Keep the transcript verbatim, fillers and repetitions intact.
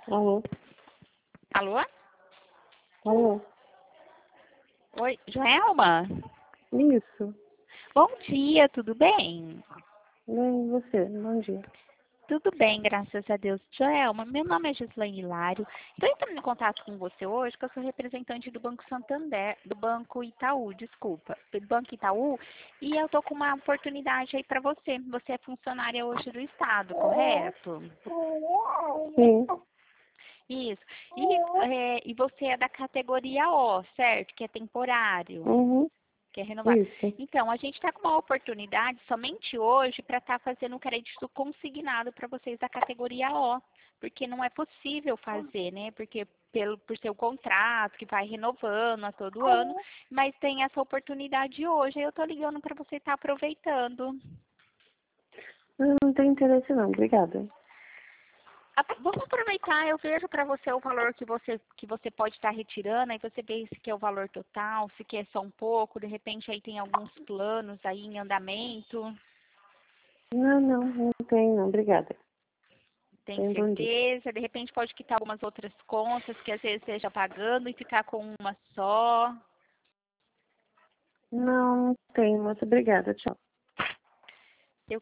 Alô? Alô? Alô? Oi, Joelma? Isso. Bom dia, tudo bem? Bem, e você? Bom dia. Tudo bem, graças a Deus. Joelma, meu nome é Gislaine Hilário. Estou entrando em contato com você hoje, porque eu sou representante do Banco Santander, do Banco Itaú, desculpa, do Banco Itaú, e eu estou com uma oportunidade aí para você. Você é funcionária hoje do Estado, correto? Sim. Isso. E, é, e você é da categoria O, certo? Que é temporário. Uhum. Quer renovar. Isso. Então, a gente está com uma oportunidade somente hoje para estar fazendo um crédito consignado para vocês da categoria O, porque não é possível fazer, né? Porque pelo por ser o contrato que vai renovando a todo ano, mas tem essa oportunidade hoje. Aí eu estou ligando para você estar aproveitando. Eu não tenho interesse não, obrigada. A- Vamos aproveitar, eu vejo para você o valor que você, que você pode estar retirando, aí você vê se quer o valor total, se quer só um pouco, de repente aí tem alguns planos aí em andamento. Não, não, não tenho não, obrigada. Tem Tenha um bom dia. certeza? De repente pode quitar algumas outras contas que às vezes esteja pagando e ficar com uma só. Não, não tenho, mas obrigada, tchau.